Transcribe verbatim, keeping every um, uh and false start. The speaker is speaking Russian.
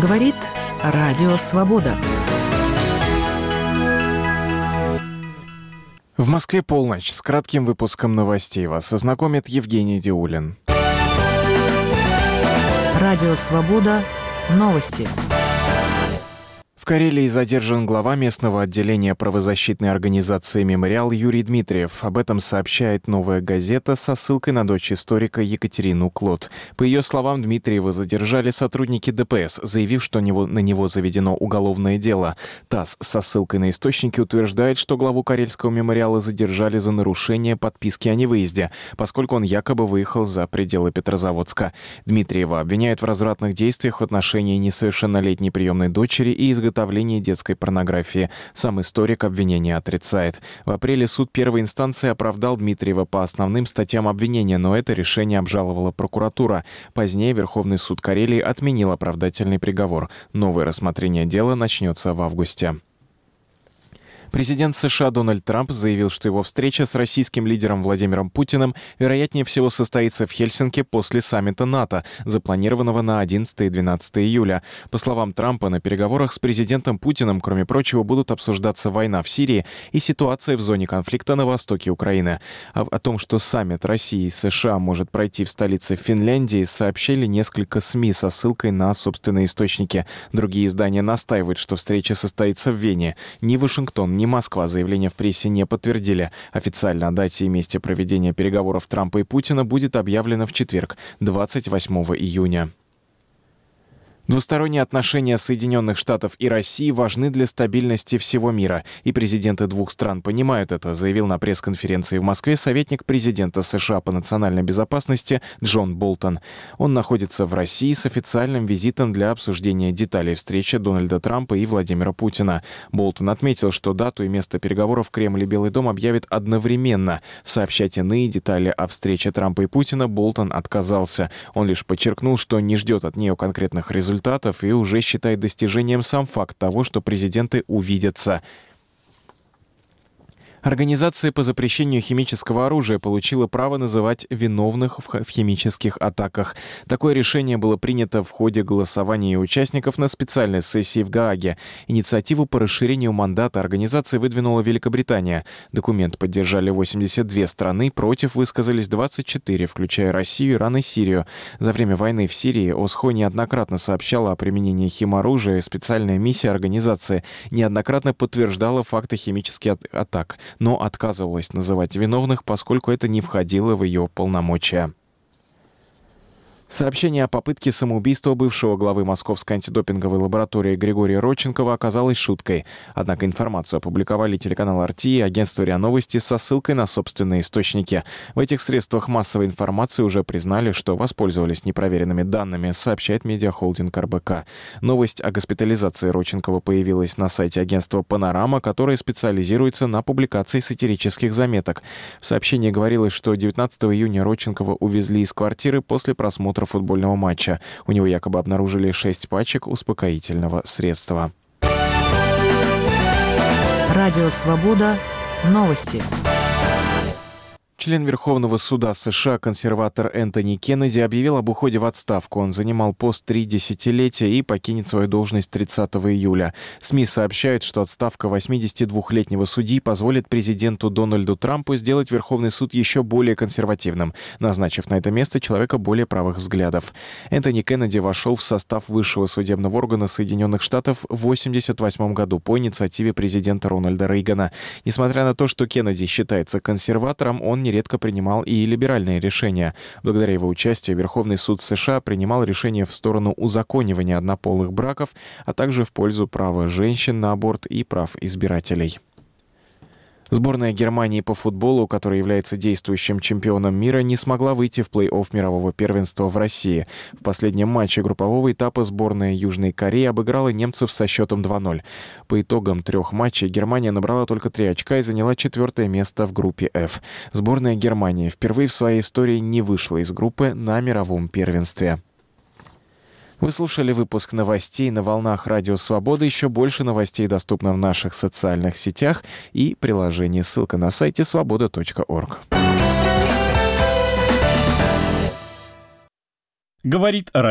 Говорит Радио Свобода. В Москве полночь. С кратким выпуском новостей вас ознакомит Евгений Диулин. Радио Свобода. Новости. В Карелии задержан глава местного отделения правозащитной организации «Мемориал» Юрий Дмитриев. Об этом сообщает «Новая газета» со ссылкой на дочь историка Екатерину Клод. По ее словам, Дмитриева задержали сотрудники ДПС, заявив, что на него заведено уголовное дело. ТАСС со ссылкой на источники утверждает, что главу Карельского мемориала задержали за нарушение подписки о невыезде, поскольку он якобы выехал за пределы Петрозаводска. Дмитриева обвиняют в развратных действиях в отношении несовершеннолетней приемной дочери и изготовлении детской порнографии. Сам историк обвинения отрицает. В апреле суд первой инстанции оправдал Дмитриева по основным статьям обвинения, но это решение обжаловала прокуратура. Позднее Верховный суд Карелии отменил оправдательный приговор. Новое рассмотрение дела начнется в августе. Президент США Дональд Трамп заявил, что его встреча с российским лидером Владимиром Путиным вероятнее всего состоится в Хельсинки после саммита НАТО, запланированного на одиннадцатое и двенадцатое июля. По словам Трампа, на переговорах с президентом Путиным, кроме прочего, будут обсуждаться война в Сирии и ситуация в зоне конфликта на востоке Украины. О, о том, что саммит России и США может пройти в столице Финляндии, сообщили несколько СМИ со ссылкой на собственные источники. Другие издания настаивают, что встреча состоится в Вене. Ни Вашингтон, ни Москва заявления в прессе не подтвердили. Официально о дате и месте проведения переговоров Трампа и Путина будет объявлено в четверг, двадцать восьмого июня. Двусторонние отношения Соединенных Штатов и России важны для стабильности всего мира, и президенты двух стран понимают это, заявил на пресс-конференции в Москве советник президента США по национальной безопасности Джон Болтон. Он находится в России с официальным визитом для обсуждения деталей встречи Дональда Трампа и Владимира Путина. Болтон отметил, что дату и место переговоров Кремль и Белый дом объявят одновременно. Сообщать иные детали о встрече Трампа и Путина Болтон отказался. Он лишь подчеркнул, что не ждет от нее конкретных результатов, результатов и уже считает достижением сам факт того, что президенты увидятся. Организация по запрещению химического оружия получила право называть виновных в химических атаках. Такое решение было принято в ходе голосования участников на специальной сессии в Гааге. Инициативу по расширению мандата организации выдвинула Великобритания. Документ поддержали восемьдесят две страны, против высказались двадцать четыре, включая Россию, Иран и Сирию. За время войны в Сирии ОСХО неоднократно сообщала о применении химоружия. Специальная миссия организации неоднократно подтверждала факты химических атак, но отказывалась называть виновных, поскольку это не входило в ее полномочия. Сообщение о попытке самоубийства бывшего главы Московской антидопинговой лаборатории Григория Родченкова оказалось шуткой. Однако информацию опубликовали телеканал эр тэ и агентство РИА Новости со ссылкой на собственные источники. В этих средствах массовой информации уже признали, что воспользовались непроверенными данными, сообщает медиахолдинг эр бэ ка. Новость о госпитализации Родченкова появилась на сайте агентства «Панорама», которое специализируется на публикации сатирических заметок. В сообщении говорилось, что девятнадцатого июня Родченкова увезли из квартиры после просмотра футбольного матча. У него якобы обнаружили шесть пачек успокоительного средства. Радио Свобода. Новости. Член Верховного суда США, консерватор Энтони Кеннеди, объявил об уходе в отставку. Он занимал пост три десятилетия и покинет свою должность тридцатого июля. СМИ сообщают, что отставка восьмидесятидвухлетнего судьи позволит президенту Дональду Трампу сделать Верховный суд еще более консервативным, назначив на это место человека более правых взглядов. Энтони Кеннеди вошел в состав высшего судебного органа Соединенных Штатов в восемьдесят восьмом году по инициативе президента Рональда Рейгана. Несмотря на то, что Кеннеди считается консерватором, он нередко принимал и либеральные решения. Благодаря его участию Верховный суд США принимал решения в сторону узаконивания однополых браков, а также в пользу права женщин на аборт и прав избирателей. Сборная Германии по футболу, которая является действующим чемпионом мира, не смогла выйти в плей-офф мирового первенства в России. В последнем матче группового этапа сборная Южной Кореи обыграла немцев со счетом два ноль. По итогам трех матчей Германия набрала только три очка и заняла четвертое место в группе F. Сборная Германии впервые в своей истории не вышла из группы на мировом первенстве. Вы слушали выпуск новостей на волнах Радио Свобода. Еще больше новостей доступно в наших социальных сетях и приложении. Ссылка на сайте свобода точка орг. Говорит